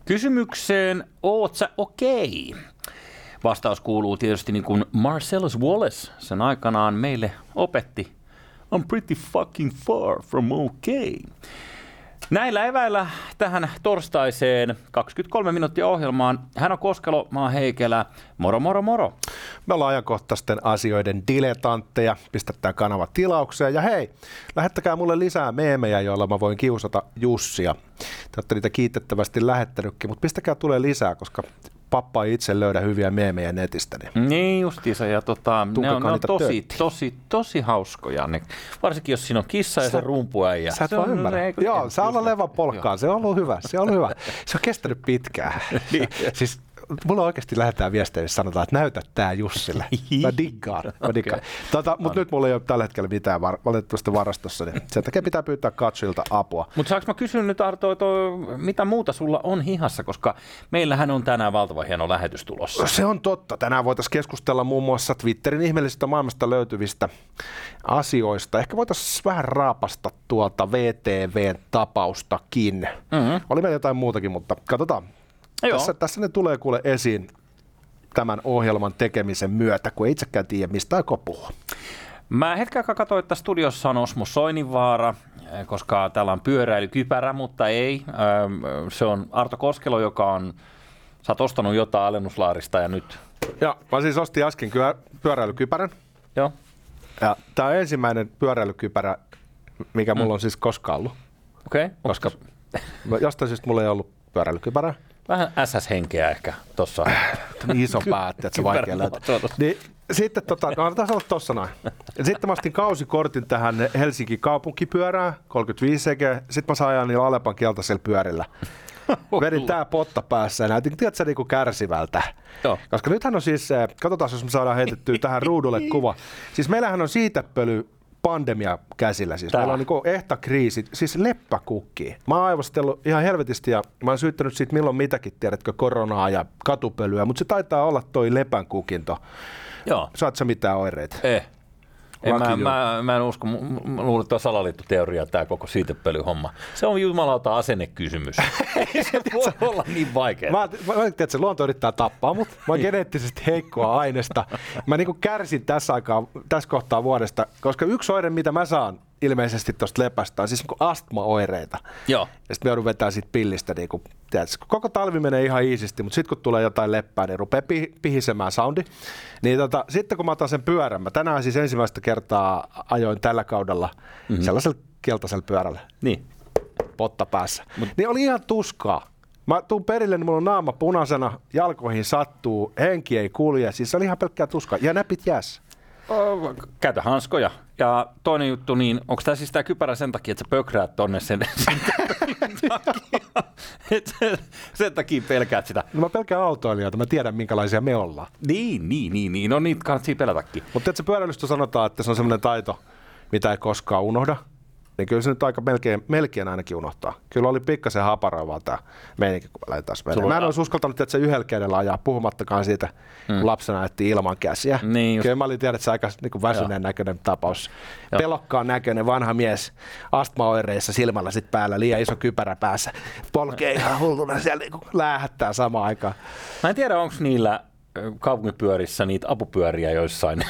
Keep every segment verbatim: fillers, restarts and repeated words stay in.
Kysymykseen, oot sä okei? Okay? Vastaus kuuluu tietysti niin kuin Marcellus Wallace sen aikanaan meille opetti. I'm pretty fucking far from okay. Näillä eväillä tähän torstaiseen kaksikymmentäkolme minuuttia ohjelmaan. Hän on Koskelo, mä oon Heikelä. Moro, moro, moro. Me ollaan ajankohtaisten asioiden diletantteja. Pistetään kanava tilaukseen. Ja hei, lähettäkää mulle lisää meemejä, joilla mä voin kiusata Jussia. Te olette niitä kiitettävästi lähettänytkin, mutta pistäkää tulee lisää, koska pappa ei itse löydä hyviä meemejä netistä. Niin, niin justiinsa, ja tota, ne on, ne on tosi, tosi, tosi hauskoja. Ne, varsinkin jos siinä on kissa ja se rumpuäijä. Sä et vaan ymmärrä. Se, Joo, saa olla levän polkkaan. Se on ollut hyvä. Se on ollut hyvä. Se on kestänyt pitkään. Siis mulla oikeasti lähdetään viestejä, jos sanotaan, että näytä tää Jussille. Mä diggaan. Mä diggaan. Tota, mutta nyt mulla ei ole tällä hetkellä mitään var- valitettavasti varastossa, niin sen takia pitää pyytää katsojilta apua. Mutta saanko mä kysyä nyt, Arto, että mitä muuta sulla on hihassa, koska meillähän on tänään valtava hieno lähetys tulossa. Se on totta. Tänään voitaisiin keskustella muun muassa Twitterin ihmeellisistä maailmasta löytyvistä asioista. Ehkä voitaisiin vähän raapasta tuolta V T V-tapaustakin. Mm-hmm. Oli meillä jotain muutakin, mutta katsotaan. Tässä, tässä ne tulee kuule esiin tämän ohjelman tekemisen myötä, kun ei itsekään tiedä, mistä aikoo puhua. Mä hetken aikaa katsoin, että studiossa on Osmo Soininvaara, koska täällä on pyöräilykypärä, mutta ei. Se on Arto Koskelo, joka on, sä oot ostanut jotain alennuslaarista ja nyt. Joo, mä siis ostin äsken pyöräilykypärän. Joo. Ja tää on ensimmäinen pyöräilykypärä, mikä mulla mm. on siis koskaan ollut. Okei. Okay. Koska jostain syystä mulla ei ollut pyöräilykypärää. Vähän S S-henkeä ehkä tuossa. Iso päätti, että se vaikea löytää. Niin, sitten tota, no annetaan olla tossa noin. Sitten mä ostin kausikortin tähän Helsinki kaupunkipyörään, kolmekymmentäviisi sekeä. Sitten mä saan ajaa niillä Alepan keltaisella pyörillä. Vedin tää potta päässä ja näytin, tiedätkö, niinku kärsivältä. Joo. Koska nythän on siis, katsotaan jos me saadaan heitettyä tähän ruudulle kuva. Siis meillähän on siitepöly pandemia käsillä. Siis meillä on niinku ehta kriisi, siis leppäkukki. Mä oon aivostellut ihan helvetisti ja mä oon syyttänyt siitä milloin mitäkin, tiedätkö, koronaa ja katupölyä, mutta se taitaa olla toi lepän kukinto. Joo. Saat sä mitään oireita? Eh. En, mä, mä, mä en usko, mä luulen, että on salaliittoteoria tämä koko siitepölyhomma. Se on jumalauta asennekysymys. Ei se voi olla niin vaikeaa. Mä, mä, mä että se luonto yrittää tappaa mut. Mä oon geneettisesti heikkoa aineesta. Mä niinku kärsin tässä, aikaa, tässä kohtaa vuodesta, koska yksi oire, mitä mä saan ilmeisesti tuosta lepästä on siis niinku astmaoireita. Joo. Ja sitten me joudun vetämään siitä pillistä. Niinku, tiedätkö, koko talvi menee ihan iisisti, mutta sitten kun tulee jotain leppää, niin rupeaa pih- pihisemään soundi. Niin tota, sitten kun mä otan sen pyörän, mä tänään siis ensimmäistä kertaa ajoin tällä kaudella mm-hmm. sellaisella keltaisella pyörällä. Niin. Potta päässä. Mut. Niin oli ihan tuskaa. Mä tuun perille, niin mulla on naama punaisena, jalkoihin sattuu, henki ei kulje. Siis se oli ihan pelkkää tuskaa. Ja näpit jäässä. Käytä hanskoja. Ja toinen juttu, niin onko tämä siis tämä kypärä sen takia, että sä pökräät tonne sen, sen takia, että sen takia pelkäät sitä? No mä pelkään autoilijoita, mä tiedän minkälaisia me ollaan. Niin, niin, niin, niin. No niitä kannattaa pelätäkin. Mutta tiedätkö, pyöräilystä sanotaan, että se on semmoinen taito, mitä ei koskaan unohda. Niin kyllä se nyt aika melkein, melkein ainakin unohtaa. Kyllä oli pikkasen haparoivaa tämä meininki, kun lähdetään menemään. Mä en olisi uskaltanut, että se yhdellä kädellä ajaa, puhumattakaan siitä, hmm. kun lapsena ajettiin ilman käsiä. Niin kyllä mä olin tiedä, että se aika niin väsyneen näköinen tapaus. Joo. Pelokkaan näköinen vanha mies, astmaoireissa silmällä sit päällä, liian iso kypärä päässä. Polkee ihan hulluna siellä niin läähättää samaan aikaan. Mä en tiedä, onko niillä kaupunkipyörissä niitä apupyöriä joissain.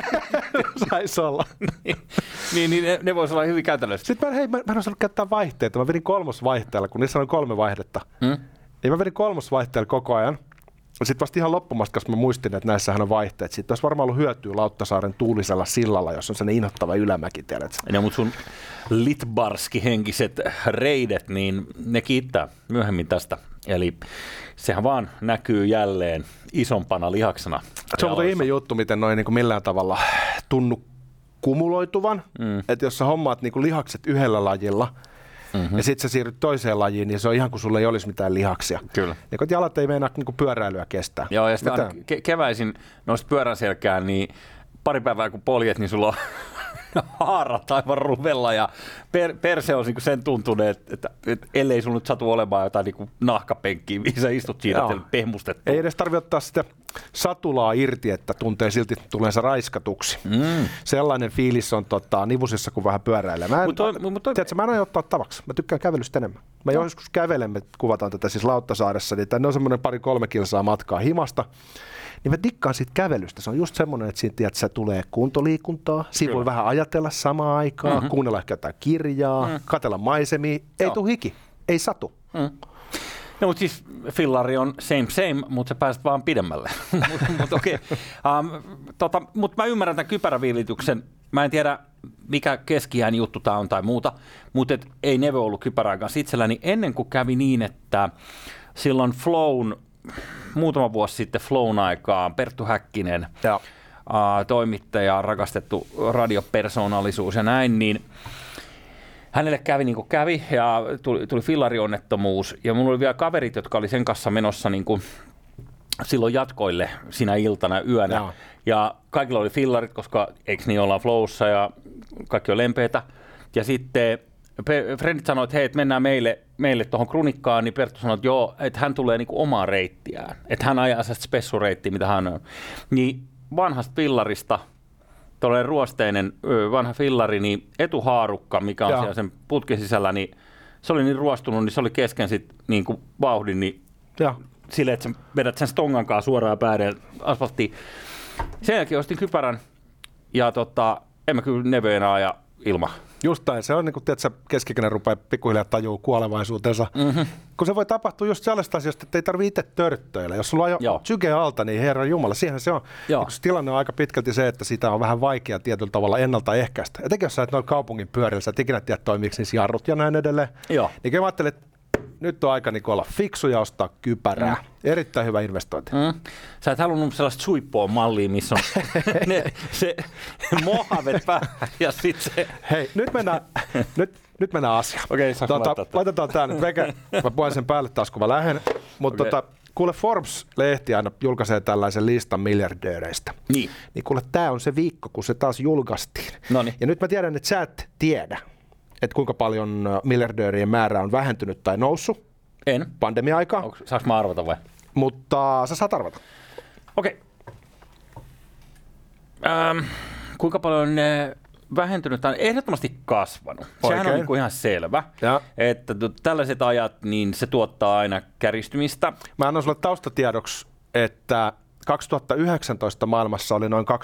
Saisi olla. niin, niin, niin ne, ne voisi olla hyvin käytännössä. Sitten mä, hei, mä, mä en osannut käyttää vaihteita. Mä vedin kolmosvaihteella, kun niissä on kolme vaihdetta. Hmm? Niin mä vedin kolmosvaihteella koko ajan. Sitten vasta ihan loppumatkassa mä muistin, että näissähän on vaihteet. Sitten olisi varmaan ollut hyötyä Lauttasaaren tuulisella sillalla, jos on sellainen inhottava ylämäki, tiedät. Ja mutta sun litbarski-henkiset reidet, niin ne kiittää myöhemmin tästä. Eli sehän vaan näkyy jälleen isompana lihaksena. Se on mutta ihme juttu, miten noin niin kuin millään tavalla tunnu kumuloituvan. Mm. Että jos sä hommaat niin kuin lihakset yhdellä lajilla, mm-hmm. ja sitten sä siirryt toiseen lajiin, niin se on ihan kuin sulla ei olisi mitään lihaksia. Kyllä. Niin kun jalat ei meinaa niin kuin pyöräilyä kestää. Joo, ja sitten ke- keväisin noista pyörän selkään, niin pari päivää kun poljet, niin sulla on haarat aivan ruvella ja per, perse on niin sen tuntunut, että, että, että ellei sun nyt satu olemaan jotain niin nahkapenkkiä, mihin sä istut siinä pehmustettu. Ei edes tarvitse ottaa sitä satulaa irti, että tuntee silti tulleensa raiskatuksi. Mm. Sellainen fiilis on tota, nivusissa, kun vähän pyöräilee. Mä en, mut toi, mut toi... tiedätkö, mä en aio ottaa tavaksi. Mä tykkään kävelystä enemmän. Mä no. joskus kävelen, me kuvataan tätä siis Lauttasaaressa, niin tänne on semmoinen pari-kolme kilsaa matkaa himasta. Niin mä dikkaan siitä kävelystä. Se on just semmoinen, että siitä tiedät, tulee kuntoliikuntaa. Siinä Kyllä. voi vähän ajatella samaan aikaan, mm-hmm. kuunnella ehkä jotain kirjaa, mm. katsella maisemia. Ei tule hiki, ei satu. Mm. No, mutta siis fillari on same same, mutta sä pääset vaan pidemmälle. Mutta okay. um, tota, mut mä ymmärrän tämän kypäräviilityksen. Mä en tiedä, mikä keskiään juttu tää on tai muuta, mutta et ei Neve ollut kypärän kanssa itselläni ennen kuin kävi niin, että silloin Flown, muutama vuosi sitten Flown aikaan, Perttu Häkkinen, uh, toimittaja, rakastettu radiopersoonallisuus ja näin, niin hänelle kävi niin kuin kävi ja tuli, tuli fillarionnettomuus ja mulla oli vielä kaverit, jotka oli sen kanssa menossa niin kuin silloin jatkoille sinä iltana yönä. Jaa. Ja kaikilla oli fillarit, koska eikö niin ollaan Flowssa ja kaikki on lempeitä. Ja sitten frendit sanoi, että hei, että mennään meille, meille tuohon Krunikkaan, niin Perttu sanoi, että joo, että hän tulee niin kuin omaa reittiään. Että hän ajaa sitä spessureittiä, mitä hän on. Niin vanhasta fillarista, tuollainen ruosteinen vanha fillari, niin etuhaarukka, mikä on Jaa. siellä sen putken sisällä, niin se oli niin ruostunut, niin se oli kesken sit niin kuin vauhdin, niin silleen, että sä vedät sen stongan kanssa suoraan päälle asfalttiin. Sen jälkeen ostin kypärän ja tota, en mä kyllä Neve enää aja ilman. Just näin, se on niin kuin, tiedätkö, keskikäinen rupeaa pikkuhiljaa tajuu kuolevaisuutensa. Mm-hmm. Kun se voi tapahtua just sellaista asioista, että ei tarvitse itse törttöillä. Jos sulla on jo syke alta, niin herran jumala, siihen se on. Niin se tilanne on aika pitkälti se, että sitä on vähän vaikea tietyllä tavalla ennaltaehkäistä. Etenkin jos sä et noin kaupungin pyörillä, sä et ikinä tiedä toimiiko niissä jarrut ja näin edelleen. Joo. Niin mä ajattelin, että nyt on aika niin olla fiksu ja ostaa kypärää. Mm. Erittäin hyvä investointi. Mm. Sä et halunnut sellaista suippoa mallia, missä on ne, se mohavet päähän ja sitten se... Hei, nyt mennään, nyt, nyt mennään asiaan. Okei, okay, tota, laitetaan tää nyt. Veke, mä puhun sen päälle taas, kun mä lähden. Mutta okay. tota, kuule, Forbes-lehti aina julkaisee tällaisen listan miljardööreistä. Niin. Niin kuule, tää on se viikko, kun se taas julkaistiin. Noniin. Ja nyt mä tiedän, että sä et tiedä, että kuinka paljon miljardöörien määrä on vähentynyt tai noussut. En. Pandemia-aikaa. Saanko mä arvata vai? Mutta sä saat arvata. Okei. Okay. Ähm, kuinka paljon ne vähentynyt tai ehdottomasti kasvanut. Oikein. Sehän on niin kuin ihan selvä, ja. että tällaiset ajat, niin se tuottaa aina käristymistä. Mä annan sulle taustatiedoksi, että kaksituhattayhdeksäntoista maailmassa oli noin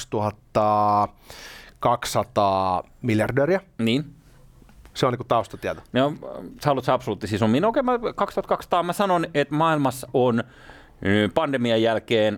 kaksituhattakaksisataa miljardööriä. Niin. Se on niin kuin taustatieto. No, sä haluat se absoluuttisia summia. No okei, okay, kaksituhattakaksisataa mä sanon, että maailmassa on pandemian jälkeen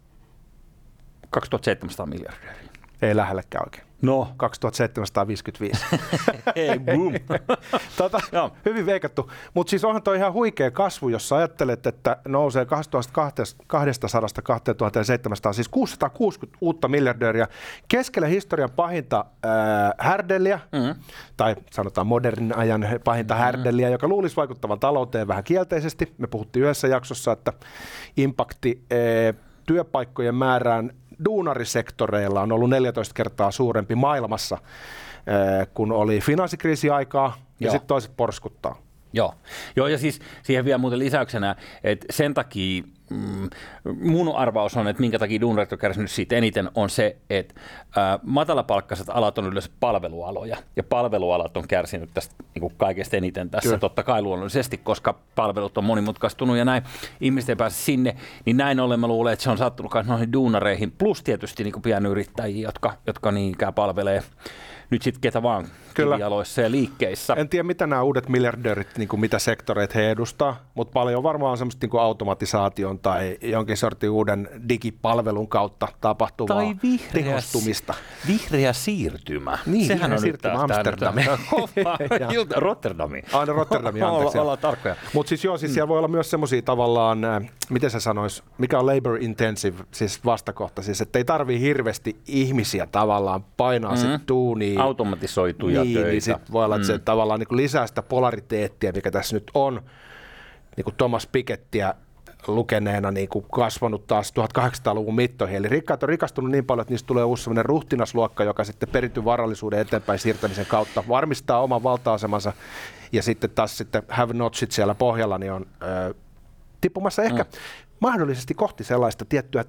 kaksituhattaseitsemänsataa miljardia. Ei lähellekään oikein. No. kaksituhattaseitsemänsataaviisikymmentäviisi. Hei, boom. tota, hyvin veikattu. Mutta siis onhan toi ihan huikea kasvu, jos sä ajattelet, että nousee kaksituhattakaksisataa kaksituhattaseitsemänsataa, siis kuusisataakuusikymmentä uutta miljardööriä. Keskellä historian pahinta äh, härdelliä, mm-hmm. tai sanotaan modernin ajan pahinta mm-hmm. härdelliä, joka luulisi vaikuttavan talouteen vähän kielteisesti. Me puhuttiin yhdessä jaksossa, että impakti äh, työpaikkojen määrään duunarisektoreilla on ollut neljätoista kertaa suurempi maailmassa, kun oli finanssikriisiaikaa, ja sitten toiset porskuttaa. Joo. Joo, ja siis siihen vielä muuten lisäyksenä, että sen takia mm, mun arvaus on, että minkä takia duunarit on kärsinyt siitä eniten, on se, että ä, matalapalkkaiset alat on yleensä palvelualoja, ja palvelualat on kärsinyt tästä niin kuin kaikesta eniten tässä, Kyllä. totta kai luonnollisesti, koska palvelut on monimutkaistunut ja näin, ihmiset ei pääse sinne, niin näin ollen mä luulen, että se on sattunut myös noihin duunareihin, plus tietysti niin kuin pienyrittäjiä, jotka, jotka niinkään palvelee nyt sitten ketä vaan kivijaloissa ja liikkeissä. En tiedä, mitä nämä uudet miljardöörit, niin kuin mitä sektoreita he edustaa, mutta paljon varmaan semmoista niin kuin automatisaation tai jonkin sortin uuden digipalvelun kautta tapahtuvaa tai vihreä, tehostumista. Vihreä siirtymä. Niin, sehän vihreä on siirtymä Amsterdamiin. Rotterdamiin. Aina Rotterdamiin, anteeksi. Ollaan tarkkoja. Mutta siis joo, siis siellä voi olla myös semmoisia tavallaan, äh, miten se sanoisi, mikä on labor intensive, siis vastakohta, siis että ei tarvii hirveästi ihmisiä tavallaan painaa mm-hmm. sit duunia. Automatisoituja niin, töitä. Niin sit voi olla, että se mm. tavallaan niin kuin lisää sitä polariteettia, mikä tässä nyt on, niin kuin Thomas Pikettyä lukeneena niin kuin kasvanut taas tuhatkahdeksansataaluvun mittoihin. Eli rikkaat on rikastunut niin paljon, että niistä tulee uusi sellainen ruhtinasluokka, joka sitten perityy varallisuuden eteenpäin siirtämisen kautta varmistaa oman valta-asemansa. Ja sitten taas sitten have notchit siellä pohjalla niin on ö, tippumassa ehkä mm. mahdollisesti kohti sellaista tiettyä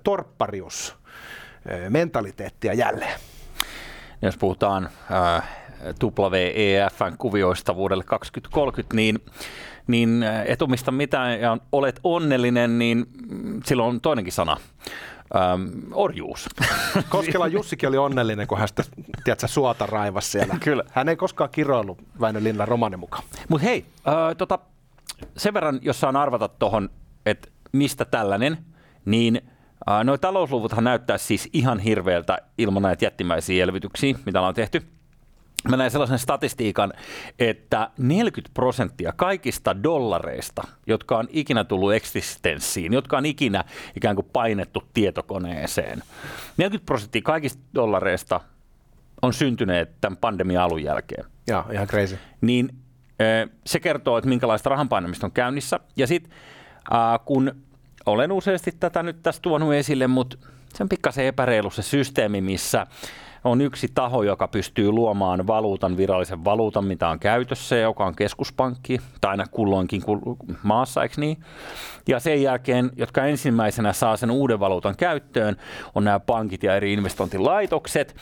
torpparius-mentaliteettia jälleen. Jos puhutaan äh, W E F:n kuvioista vuodelle kaksituhattakolmekymmentä, niin, niin et omista mitään ja olet onnellinen, niin silloin on toinenkin sana. Ähm, orjuus. Koskelan Jussikin oli onnellinen, kun hän sitä, tiedätkö, suota raivasi siellä. Kyllä. Hän ei koskaan kiroillut Väinö Linnan romanin mukaan. Mutta hei, äh, tota, sen verran, jos saan arvata tuohon, että mistä tällainen, niin äh, nuo talousluvuthan näyttää siis ihan hirveältä ilman näitä jättimäisiä elvytyksiä, mitä ollaan tehty. Mä näin sellaisen statistiikan, että neljäkymmentä prosenttia kaikista dollareista, jotka on ikinä tullut eksistenssiin, jotka on ikinä ikään kuin painettu tietokoneeseen, neljäkymmentä prosenttia kaikista dollareista on syntyneet tämän pandemian alun jälkeen. Joo, ihan crazy. Niin se kertoo, että minkälaista rahanpainamista on käynnissä. Ja sitten kun olen useasti tätä nyt tässä tuonut esille, mutta se on pikkasen epäreilu se systeemi, missä on yksi taho, joka pystyy luomaan valuutan, virallisen valuutan, mitä on käytössä, joka on keskuspankki, tai aina kulloinkin maassa, eikö niin? Ja sen jälkeen, jotka ensimmäisenä saa sen uuden valuutan käyttöön, on nämä pankit ja eri investointilaitokset.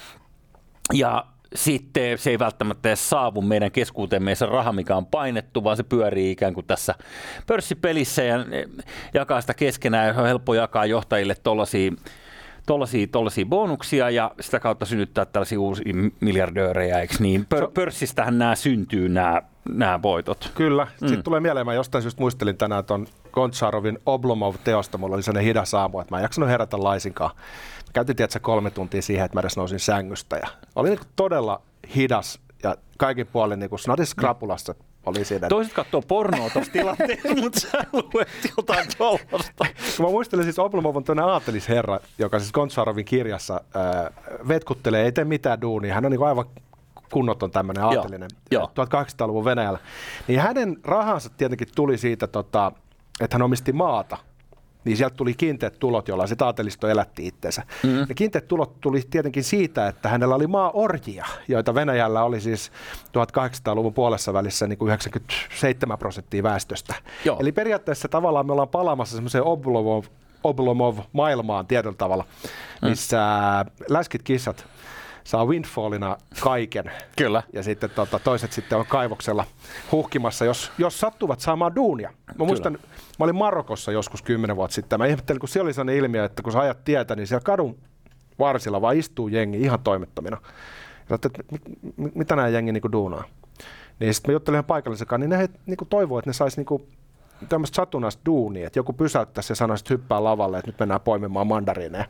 Ja sitten se ei välttämättä edes saavu meidän keskuuteemme se raha, mikä on painettu, vaan se pyörii ikään kuin tässä pörssipelissä ja jakaa sitä keskenään, ja on helppo jakaa johtajille tuollaisia Tollaisia, tollaisia bonuksia ja sitä kautta synnyttää tällaisia uusia miljardöörejä, eikö niin? Pör, pörssistähän nämä syntyy, nämä, nämä voitot. Kyllä. Mm. Sitten tulee mieleen, mä jostain syystä muistelin tänään tuon Gontsarovin Oblomov-teosta, mulla oli sellainen hidas aamu, että mä en jaksanut herätä laisinkaan. Mä käytin tietysti kolme tuntia siihen, että mä edes nousin sängystä ja oli niin todella hidas ja kaikin puolin niin snadis skrapulassa. Oli siinä. Toiset katsoo pornoa tuossa tilanteessa, mutta sä luet jotain tuollaista. Mä muistelin siis Oblomov on tuonne aatelisherra, joka siis Gontsarovin kirjassa äh, vetkuttelee, ei tee mitään duunia. Hän on niin aivan kunnoton tämmöinen aatelinen tuhatkahdeksansataaluvun Venäjällä. Niin hänen rahansa tietenkin tuli siitä, tota, että hän omisti maata. Niin sieltä tuli kiinteät tulot, joilla sitten aatelisto elätti itsensä. Mm-hmm. Ne kiinteät tulot tuli tietenkin siitä, että hänellä oli maa-orjia, joita Venäjällä oli siis tuhatkahdeksansataaluvun puolessa välissä niin kuin yhdeksänkymmentäseitsemän prosenttia väestöstä. Joo. Eli periaatteessa tavallaan me ollaan palaamassa semmoiseen Oblomov, Oblomov-maailmaan tietyllä tavalla, missä mm. läskit kissat saa windfallina kaiken. Kyllä. Ja sitten tota, toiset sitten on kaivoksella huhkimassa, jos, jos sattuvat saamaan duunia. Mä muistan, Kyllä. mä olin Marokossa joskus kymmenen vuotta sitten. Mä ihmettelin, kun siellä oli sellainen ilmiö, että kun sä ajat tietä, niin siellä kadun varsilla vaan istuu jengi ihan toimettomina. Ja että mit, mit, mitä nämä jengi niinku duunaa? Niin sitten mä juttelin ihan paikallisenkaan, niin ne niinku toivoo, että ne sais niinku tämmöistä satunnaista duunia, että joku pysäyttäisi ja sanoisi, että hyppää lavalle, että nyt mennään poimimaan mandariineja.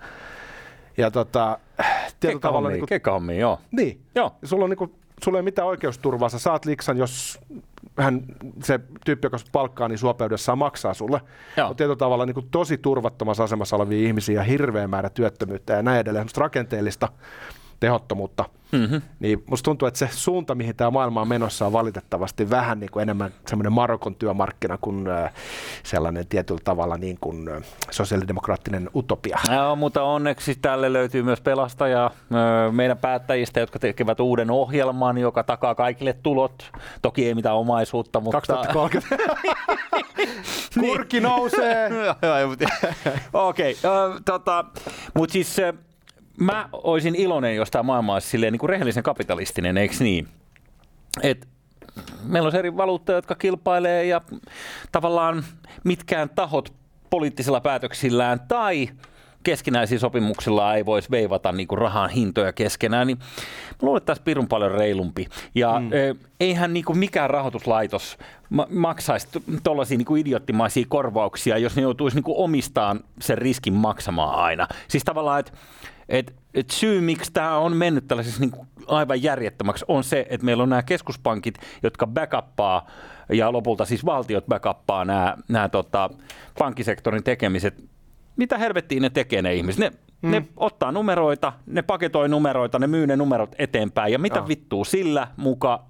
Ja tota, kekkahommia, niin kekkahommia, joo. Niin, joo. Sulla, on niinku, sulla ei ole mitään oikeusturvaa, sä saat liksan, jos hän, se tyyppi, joka palkkaa, niin suopeudessaan maksaa sulle. On tietyllä tavalla niin tosi turvattomassa asemassa olevia ihmisiä ja hirveä määrä työttömyyttä ja näin edelleen, rakenteellista tehottomuutta. Mm-hmm. Niin musta tuntuu, että se suunta, mihin tämä maailma on menossa, on valitettavasti vähän niin kuin enemmän semmoinen Marokon työmarkkina kuin äh, sellainen tietyllä tavalla niin kuin äh, sosiaalidemokraattinen utopia. Joo, mutta onneksi tälle löytyy myös pelastaja äh, meidän päättäjistä, jotka tekevät uuden ohjelman, joka takaa kaikille tulot. Toki ei mitään omaisuutta, mutta... kaksituhattakolmekymmentä Kurki nousee! Okei, okay, tota, mutta siis... Mä olisin iloinen, jos tämä maailma olisi silleen niin kuin rehellisen kapitalistinen, eikö niin? Et meillä on eri valuuttoja, jotka kilpailee ja tavallaan mitkään tahot poliittisilla päätöksillään tai keskinäisillä sopimuksilla ei voisi veivata niin kuin rahan hintoja keskenään, niin mä luulen, että tässä pirun paljon reilumpi. Ja mm. e, eihän niin kuin mikään rahoituslaitos ma- maksaisi tuollaisia niin kuin idioottimaisia korvauksia, jos ne joutuisi niin kuin omistaan sen riskin maksamaan aina. Siis tavallaan, että Et, et syy, miksi tämä on mennyt tällaisessa niin aivan järjettömäksi, on se, että meillä on nämä keskuspankit, jotka backuppaa, ja lopulta siis valtiot backuppaa nämä, nämä tota, pankkisektorin tekemiset. Mitä helvettiin ne tekee ne ihmiset? Ne, mm. ne ottaa numeroita, ne paketoi numeroita, ne myy ne numerot eteenpäin, ja mitä oh. vittuu sillä muka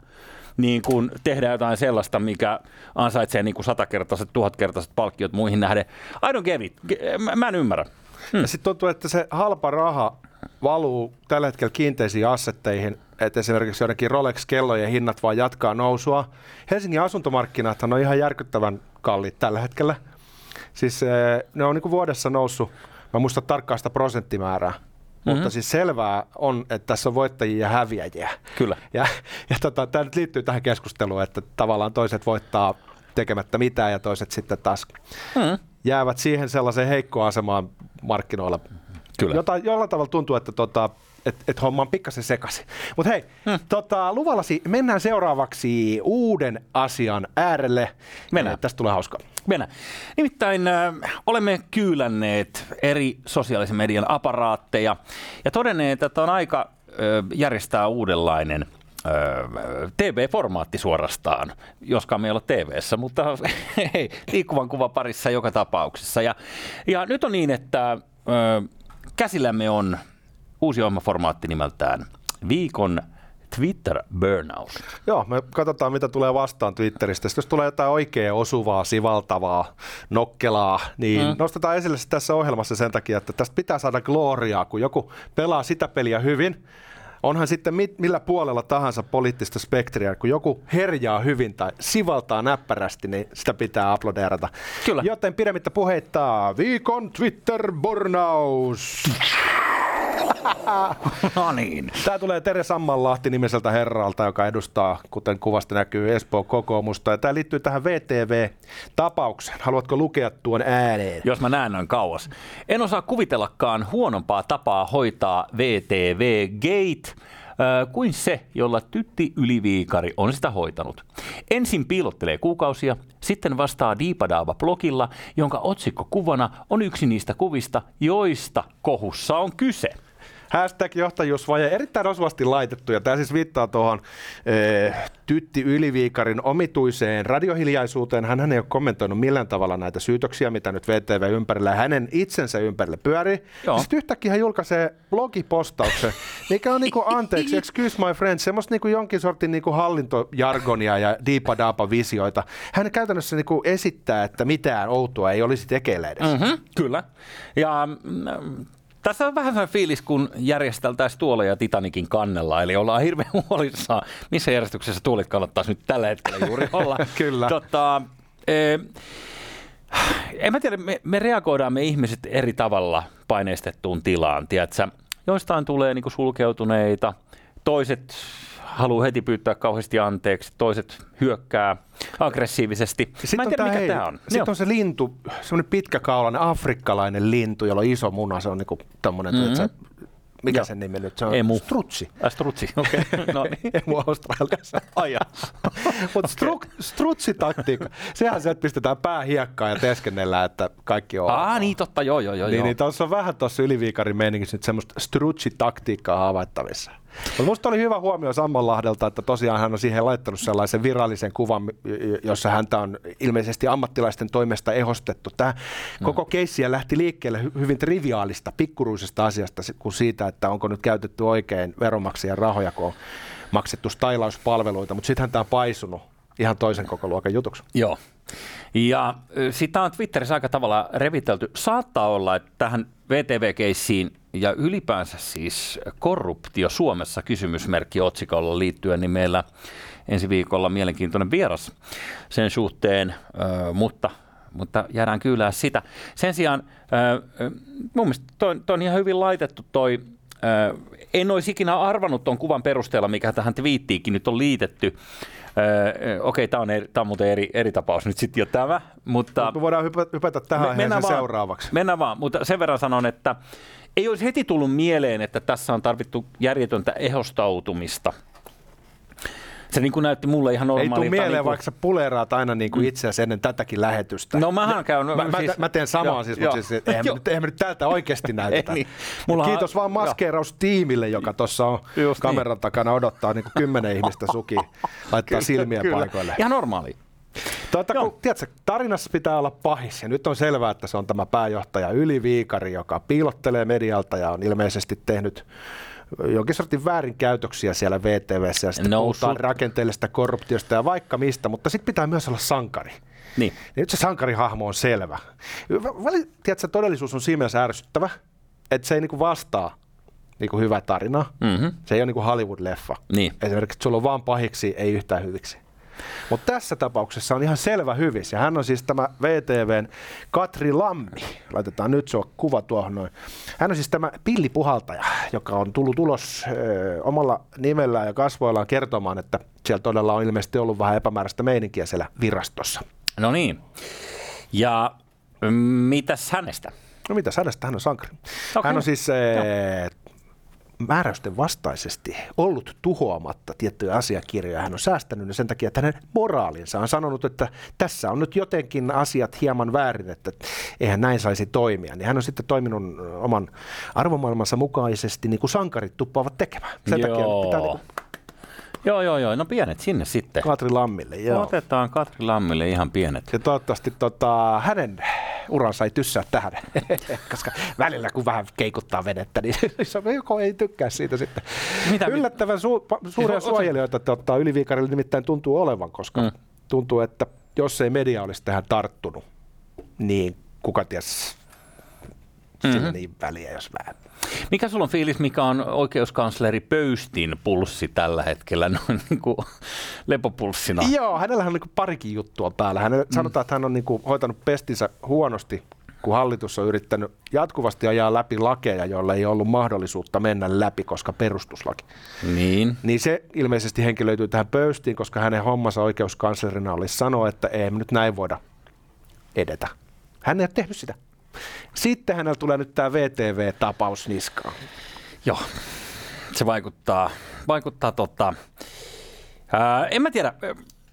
niin kun tehdään jotain sellaista, mikä ansaitsee niin kuin satakertaiset, tuhatkertaiset palkkiot muihin nähden. I don't get it. Mä, mä en ymmärrä. Hmm. Ja sitten tuntuu, että se halpa raha valuu tällä hetkellä kiinteisiin assetteihin, että esimerkiksi joidenkin Rolex-kellojen hinnat vaan jatkaa nousua. Helsingin asuntomarkkinathan on ihan järkyttävän kalliit tällä hetkellä. Siis ne on niin kuin vuodessa noussut, mä muistan tarkkaan sitä prosenttimäärää, mm-hmm. mutta siis selvää on, että tässä on voittajia ja häviäjiä. Kyllä. Ja, ja tota, tämä nyt liittyy tähän keskusteluun, että tavallaan toiset voittaa tekemättä mitään ja toiset sitten taas mm-hmm. jäävät siihen sellaiseen heikkoon asemaan markkinoilla. Kyllä. Jota, jollain tavalla tuntuu, että tota, et, et homma on pikkasen sekaisin. Mutta hei, hmm. tota, luvallasi mennään seuraavaksi uuden asian äärelle. Mennään. Tästä tulee hauskaa. Mennään. Nimittäin äh, olemme kyylänneet eri sosiaalisen median aparaatteja ja todenneet, että on aika äh, järjestää uudenlainen T V-formaatti suorastaan, joskaan me ei ole T V:ssä, mutta hei, liikkuvan kuvan parissa joka tapauksessa. Ja, ja nyt on niin, että ö, käsillämme on uusi ohjelmaformaatti nimeltään Viikon Twitter Burnout. Joo, me katsotaan mitä tulee vastaan Twitteristä. Sitten jos tulee jotain oikein osuvaa, sivaltavaa, nokkelaa, niin mm. nostetaan esille se tässä ohjelmassa sen takia, että tästä pitää saada gloriaa, kun joku pelaa sitä peliä hyvin. Onhan sitten mit, millä puolella tahansa poliittista spektriä, kun joku herjaa hyvin tai sivaltaa näppärästi, niin sitä pitää aplodeerata. Kyllä. Joten pidemmittä puheittaa, Viikon Twitter Burnout. No niin. Tämä tulee Tere Sammanlahti nimiseltä herralta, joka edustaa, kuten kuvasta näkyy, Espoon kokoomusta. Ja tämä liittyy tähän V T V-tapaukseen. Haluatko lukea tuon ääneen? Jos mä näen noin kauas. En osaa kuvitellakaan huonompaa tapaa hoitaa V T V-gate äh, kuin se, jolla Tytti Yli-Viikari on sitä hoitanut. Ensin piilottelee kuukausia, sitten vastaa Diipadaava-blogilla, jonka otsikkokuvana on yksi niistä kuvista, joista kohussa on kyse. Hashtag johtajuusvaje, erittäin osuvasti laitettu, ja tämä siis viittaa tuohon e, Tytti Yli-Viikarin omituiseen radiohiljaisuuteen. Hän ei ole kommentoinut millään tavalla näitä syytöksiä, mitä nyt V T V ympärillä ja hänen itsensä ympärille pyörii. Sitten yhtäkkiä hän julkaisee blogipostauksen, mikä on niinku, anteeksi, excuse my friend, semmoista niinku jonkin sortin niinku hallintojargonia ja diipadaapa-visioita. Hän käytännössä niinku esittää, että mitään outoa ei olisi tekeillä edes. Mm-hmm, kyllä. Ja Mm, tässä on vähän sellainen fiilis, kun järjesteltäisiin tuoleja Titanikin kannella, eli ollaan hirveän huolissaan, missä järjestyksessä tuolit kannattaisi nyt tällä hetkellä juuri olla. Kyllä. Tota, eh, en mä tiedä, me, me reagoidaan me ihmiset eri tavalla paineistettuun tilaan, tiedätkö? Joistain tulee niinku sulkeutuneita, toiset haluaa heti pyytää kauheasti anteeksi, toiset hyökkää aggressiivisesti. Sitten mä en tiedä, on mikä hei, tämä on. Sitten on se lintu, semmoinen pitkäkaulainen afrikkalainen lintu, jolla on iso muna, se on niinku tämmöinen, mm-hmm. että mikä Joo. sen nimi nyt? Se on Emu. Strutsi. Äh, strutsi, okei. Okay. No niin. Emu Australiassa. Aja. Mutta stru- strutsitaktiikka, sehän se, että pistetään pää hiekkaan ja teeskennellään, että kaikki on. Aa, niin totta, joo, joo, joo. Niin, niin tuossa on vähän tuossa Yli-Viikarin meiningissä nyt semmoista strutsitaktiikkaa havaittavissa. Mutta musta oli hyvä huomio Sammanlahdelta, että tosiaan hän on siihen laittanut sellaisen virallisen kuvan, jossa häntä on ilmeisesti ammattilaisten toimesta ehostettu. Tämä mm. koko keissiä lähti liikkeelle hyvin triviaalista, pikkuruisesta asiasta kuin siitä, että onko nyt käytetty oikein veronmaksajien rahoja, kun on maksettu stailauspalveluita, mutta sittenhän tämä on paisunut ihan toisen koko luokan jutuksi. Joo. Ja sitä on Twitterissä aika tavalla revitelty. Saattaa olla, että tähän V T V-keissiin ja ylipäänsä siis korruptio Suomessa kysymysmerkki otsikolla liittyen, niin meillä ensi viikolla mielenkiintoinen vieras sen suhteen, mutta, mutta jäädään kyylää sitä. Sen sijaan mun mielestä toi, toi on ihan hyvin laitettu toi, en olisi ikinä arvannut tuon kuvan perusteella, mikä tähän twiittiinkin nyt on liitetty. Öö, okei, tämä on, on muuten eri, eri tapaus nyt sitten jo tämä, mutta me voidaan hypätä, hypätä tähän me, sen seuraavaksi. Mennään vaan, mutta sen verran sanon, että ei olisi heti tullut mieleen, että tässä on tarvittu järjetöntä ehostautumista. Se niin kuin näytti mulle ihan normaalilta. Ei tule mieleen, niin kuin vaikka sä puleeraat aina niin kuin itseäsi ennen tätäkin lähetystä. No mähän käyn. No, mä, siis, mä teen samaa jo, siis, jo, mutta siis, eihän, nyt, eihän me nyt tältä oikeasti näytetä. niin. Kiitos vaan maskeeraustiimille, joka tuossa on just kameran niin. takana odottaa niin kuin kymmenen ihmistä suki, laittaa kyllä, silmiä kyllä. paikoille. Ihan normaali. Tuota, kun, tiedätkö, tarinassa pitää olla pahis, ja nyt on selvää, että se on tämä pääjohtaja Yli-Viikari, joka piilottelee medialta ja on ilmeisesti tehnyt jonkin sortin väärinkäytöksiä siellä V T V:ssä ja sitten No, puhutaan sut- rakenteellisesta korruptiosta ja vaikka mistä, mutta sitten pitää myös olla sankari. Niin. Nyt se sankarihahmo on selvä. Väli, tiedätkö, todellisuus on siinä mielessä ärsyttävä, että se ei niinku vastaa niinku hyvää tarinaa. Mm-hmm. Se ei ole niinku Hollywood-leffa. Niin. Esimerkiksi, että sulla on vaan pahiksi, ei yhtään hyviksi. Mutta tässä tapauksessa on ihan selvä hyvis. Ja hän on siis tämä V T V:n Katri Lammi. Laitetaan nyt se on kuva tuohon noin. Hän on siis tämä pillipuhaltaja, joka on tullut ulos ö, omalla nimellään ja kasvoillaan kertomaan, että siellä todella on ilmeisesti ollut vähän epämääräistä meininkiä siellä virastossa. No niin. Ja mm, mitäs hänestä? No mitä hänestä, hän on sankari. Okay. Hän on siis e, määräysten vastaisesti ollut tuhoamatta tiettyjä asiakirjoja. Hän on säästänyt ne sen takia, että hänen moraalinsa on sanonut, että tässä on nyt jotenkin asiat hieman väärin, että eihän näin saisi toimia. Niin hän on sitten toiminut oman arvomaailmansa mukaisesti, niin kuin sankarit tuppaavat tekemään. Sen Joo. takia pitää niin kuin Joo, joo, joo. No pienet sinne sitten. Katri Lammille. Joo. Otetaan Katri Lammille ihan pienet. Ja toivottavasti tota, hänen uransa ei tyssää tähän, koska välillä kun vähän keikuttaa venettä, niin joko ei tykkää siitä sitten. Mitä Yllättävän su- suuria Siis, suojelijoita tota, Yli-Viikarille nimittäin tuntuu olevan, koska mm. tuntuu, että jos ei media olisi tähän tarttunut, niin kuka ties, sillä Mm-hmm. niin väliä, jos vähän. Mikä sulla on fiilis, mikä on oikeuskansleri Pöystin pulssi tällä hetkellä, noin niin kuin lepopulssina? Joo, hänellä on niin parikin juttua päällä. Hänellä mm. sanotaan, että hän on niin kuin hoitanut pestinsä huonosti, kun hallitus on yrittänyt jatkuvasti ajaa läpi lakeja, joilla ei ollut mahdollisuutta mennä läpi, koska perustuslaki. Niin. Niin se ilmeisesti henkilöityy tähän Pöystiin, koska hänen hommansa oikeuskanslerina olisi sanoa, että ei me nyt näin voida edetä. Hän ei ole tehnyt sitä. Sitten hänellä tulee nyt tämä V T V-tapaus niskaan. Joo, se vaikuttaa, vaikuttaa tota, ää, en mä tiedä,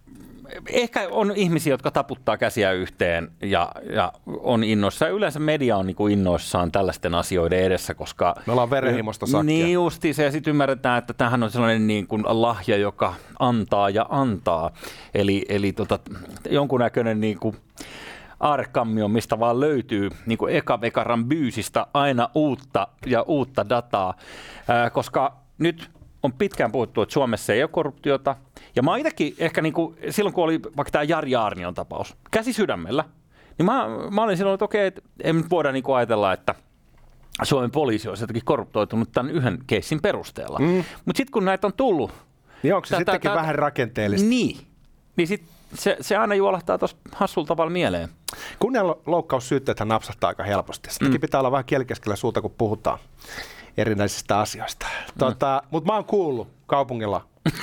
ehkä on ihmisiä, jotka taputtaa käsiä yhteen ja, ja on innoissaan. Yleensä media on niinku innoissaan tällaisten asioiden edessä, koska Me ollaan verenhimosta sakkia. Niin justiin se, ja sitten ymmärretään, että tämähän on sellainen niin kuin lahja, joka antaa ja antaa. Eli, eli tota, jonkunnäköinen niin kuin aarekammio, mistä vaan löytyy niin kuin eka vekaran byysistä aina uutta ja uutta dataa, ää, koska nyt on pitkään puhuttu, että Suomessa ei ole korruptiota. Ja mä oon itsekin ehkä niin kuin, silloin, kun oli vaikka tämä Jari Aarnion tapaus, käsi sydämellä, niin mä, mä olin silloin, että okei, että ei nyt voida niin kuin ajatella, että Suomen poliisi olisi jotenkin korruptoitunut tämän yhden keissin perusteella. Mm. Mutta sitten kun näitä on tullut... Niin onko se tää, sittenkin tää, vähän rakenteellista? Niin. Niin sit se, se aina juolahtaa tuossa hassulla tavalla mieleen. Kunnianloukkaussyytteethän napsahtaa aika helposti. Sitäkin mm. pitää olla vähän kielikeskellä suuta, kun puhutaan erinäisistä asioista. Mm. Tota, Mutta mä oon kuullut kaupungilla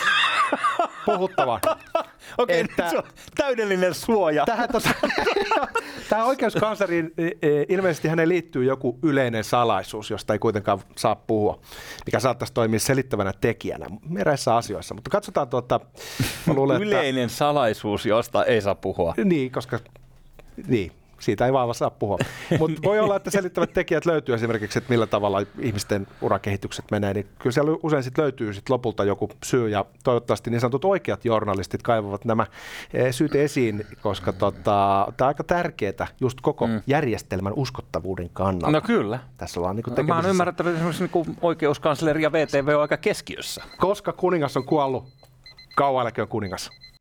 puhuttavan. Okei, okay, se on täydellinen suoja. Tähän, tota, tähän oikeuskansleriin ilmeisesti hänen liittyy joku yleinen salaisuus, josta ei kuitenkaan saa puhua, mikä saattaisi toimia selittävänä tekijänä eräissä asioissa. Mutta katsotaan tuota... Luulen, yleinen että, salaisuus, josta ei saa puhua. Niin, koska... Niin. Siitä ei vaan saa puhua. Mutta voi olla, että selittävät tekijät löytyy esimerkiksi, että millä tavalla ihmisten urakehitykset menee. Niin kyllä siellä usein sit löytyy sit lopulta joku syy ja toivottavasti niin sanotut oikeat journalistit kaivavat nämä syyt esiin, koska tota, tämä on aika tärkeää just koko mm. järjestelmän uskottavuuden kannalta. No kyllä. Tässä ollaan niinku tekemisissä. Mä oon ymmärrettävä, että esimerkiksi niinku oikeuskansleri ja V T V on aika keskiössä. Koska kuningas on kuollut, kauan älköön kuningas.